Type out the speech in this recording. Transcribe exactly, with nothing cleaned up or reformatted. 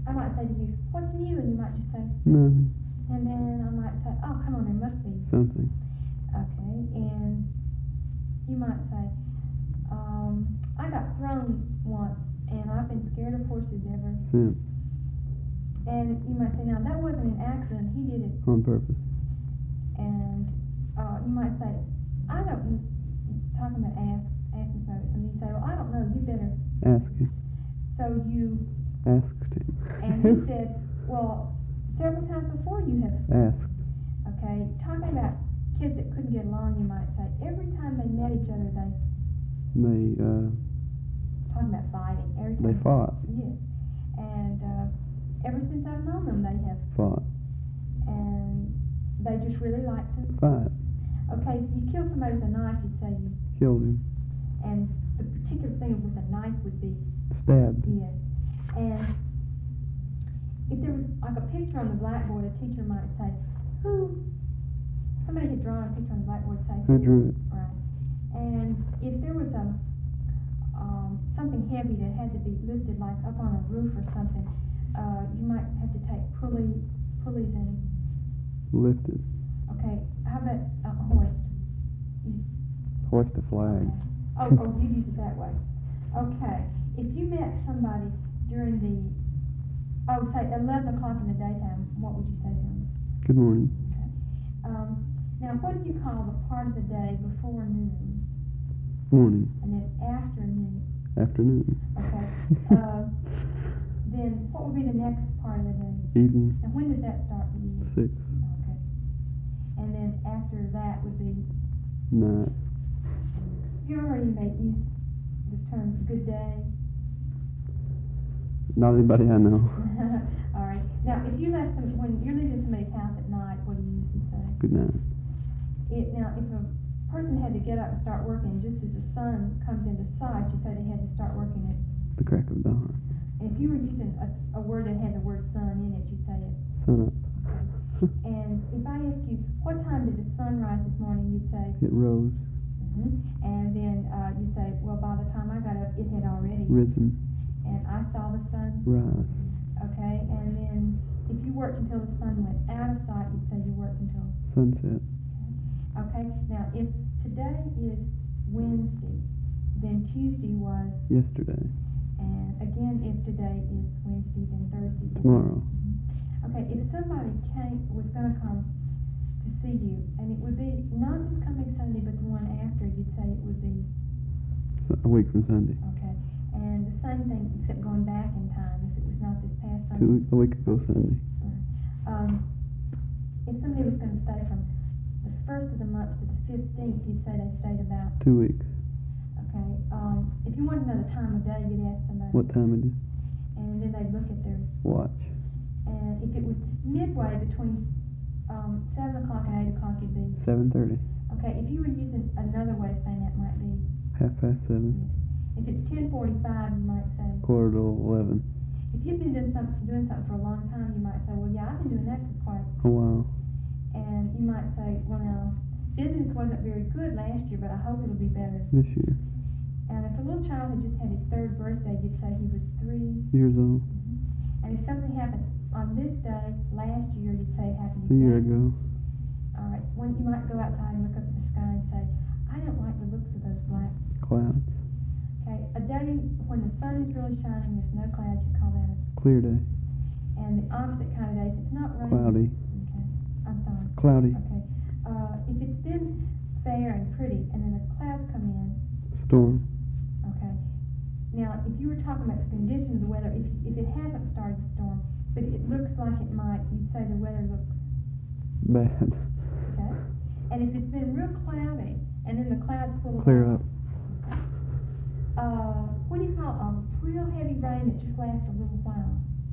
I might say to you, what's new? And you might just say, nothing. And then I might say, oh, come on, there must be something. Okay, and you might say, um, I got thrown once, and I've been scared of horses ever since. And you might say, now that wasn't an accident, he did it on purpose. And uh, you might say, I don't, talking about ask, asking somebody, and you say, well, I don't know, you better ask him. So you asked him. And he said, well, several times before you have asked. Okay, talking about kids that couldn't get along, you might say, every time they met each other, they they uh talking about fighting. Every time they fought. Yes, and uh, ever since I've known them, they have fought. And they just really like to fight. Okay, if you kill somebody with a knife, you'd say you killed him. And the particular thing with a knife would be stabbed. Yes, and if there was like a picture on the blackboard, a teacher might say, who, somebody had drawn a picture on the blackboard, say, who drew it? Right. And if there was a, um, something heavy that had to be lifted, like up on a roof or something, uh, you might have to take pulley, pulleys and lift it. Okay, how about a hoist? You, hoist a flag. Okay. Oh, oh, you use it that way. Okay, if you met somebody during the Oh, say eleven o'clock in the daytime, what would you say to them? Good morning. Okay. Um, now, what do you call the part of the day before noon? Morning. And then afternoon? Afternoon. Okay. uh, then what would be the next part of the day? Evening. And when does that start for you? Six. Okay. And then after that would be? Night. Have you ever heard anybody use the term good day? Not anybody I know. All right. Now, if you left some, when you're leaving somebody's house at night, what do you usually say? Good night. It, now, if a person had to get up and start working just as the sun comes into sight, you say they had to start working at the crack of dawn. And if you were using a, a word that had the word sun in it, you'd say it. Sun up. Okay. And if I ask you, what time did the sun rise this morning, you'd say? It rose. Mm-hmm. And then uh, you say, well, by the time I got up, it had already risen. And I saw the sun rise. Okay, and then if you worked until the sun went out of sight, you'd say you worked until sunset. Okay. Okay, now if today is Wednesday, then Tuesday was yesterday. And again, if today is Wednesday, then Thursday was tomorrow. Mm-hmm. Okay, if somebody came was going to come to see you, and it would be not this coming Sunday, but the one after, you'd say it would be a week from Sunday. Okay. And the same thing, except going back in time, if it was not this past Sunday. Two, a week ago Sunday. Right. Um, if somebody was going to stay from the first of the month to the fifteenth, you'd say they stayed about? Two weeks. Okay. Um, if you wanted to know the time of day, you'd ask somebody. What time it is? And then they'd look at their watch. And if it was midway between um, seven o'clock and eight o'clock, it'd be? seven thirty. Okay. If you were using another way of saying that, might be? Half past seven. Yes. If it's ten forty-five, you might say? Quarter to eleven. If you've been doing something, doing something for a long time, you might say, well, yeah, I've been doing that for quite a while. And you might say, well, now, business wasn't very good last year, but I hope it'll be better this year. And if a little child had just had his third birthday, you'd say he was three years old. Mm-hmm. And if something happened on this day last year, you'd say it happened a year ago. All right. When you might go outside and look up at the sky and say, I don't like the looks of those black clouds. Okay, a day when the sun is really shining, there's no clouds, you call that a clear day. And the opposite kind of day, if it's not raining. Cloudy. Okay, I'm sorry. Cloudy. Okay, uh, if it's been fair and pretty, and then the clouds come in. Storm. Okay. Now, if you were talking about the condition of the weather, if if it hasn't started to storm, but it looks like it might, you'd say the weather looks bad. Okay. And if it's been real cloudy, and then the clouds pull clear up. Uh, what do you call a real heavy rain that just lasts a little while?